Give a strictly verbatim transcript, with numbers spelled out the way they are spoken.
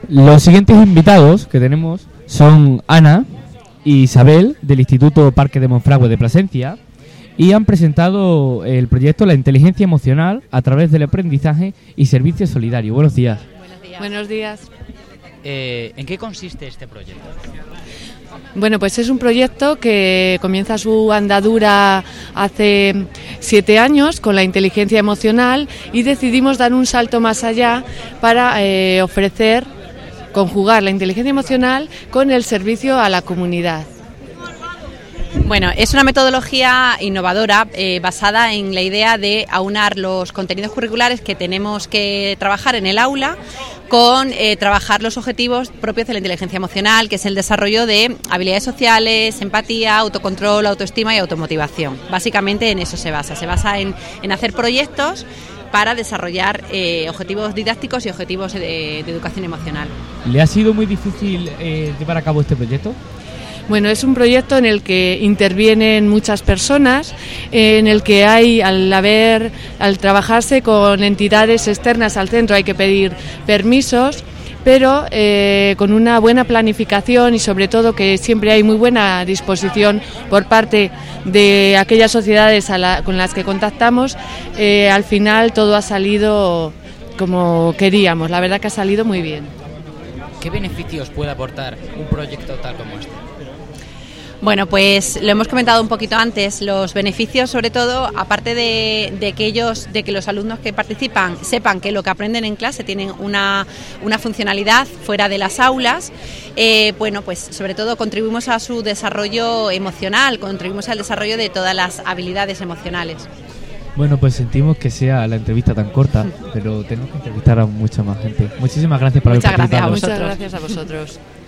Los siguientes invitados que tenemos son Ana y Isabel del Instituto Parque de Monfragüe de Plasencia y han presentado el proyecto La inteligencia emocional a través del aprendizaje y servicio solidario. Buenos días. Buenos días. Buenos días. Eh, ¿En qué consiste este proyecto? Bueno, pues es un proyecto que comienza su andadura hace siete años con la inteligencia emocional y decidimos dar un salto más allá para eh, ofrecer, conjugar la inteligencia emocional con el servicio a la comunidad. Bueno, es una metodología innovadora eh, basada en la idea de aunar los contenidos curriculares que tenemos que trabajar en el aula con eh, trabajar los objetivos propios de la inteligencia emocional, que es el desarrollo de habilidades sociales, empatía, autocontrol, autoestima y automotivación. Básicamente en eso se basa, se basa en, en hacer proyectos para desarrollar eh, objetivos didácticos y objetivos de, de educación emocional. ¿Le ha sido muy difícil eh, llevar a cabo este proyecto? Bueno, es un proyecto en el que intervienen muchas personas, en el que hay, al haber, al trabajarse con entidades externas al centro, hay que pedir permisos, pero eh, con una buena planificación y sobre todo que siempre hay muy buena disposición por parte de aquellas sociedades a la, con las que contactamos, eh, al final todo ha salido como queríamos, la verdad que ha salido muy bien. ¿Qué beneficios puede aportar un proyecto tal como este? Bueno, pues lo hemos comentado un poquito antes, los beneficios sobre todo, aparte de, de que ellos, de que los alumnos que participan sepan que lo que aprenden en clase tienen una, una funcionalidad fuera de las aulas, eh, bueno, pues sobre todo contribuimos a su desarrollo emocional, contribuimos al desarrollo de todas las habilidades emocionales. Bueno, pues sentimos que sea la entrevista tan corta, pero tenemos que entrevistar a mucha más gente. Muchísimas gracias por haber participado. Muchas gracias a vosotros.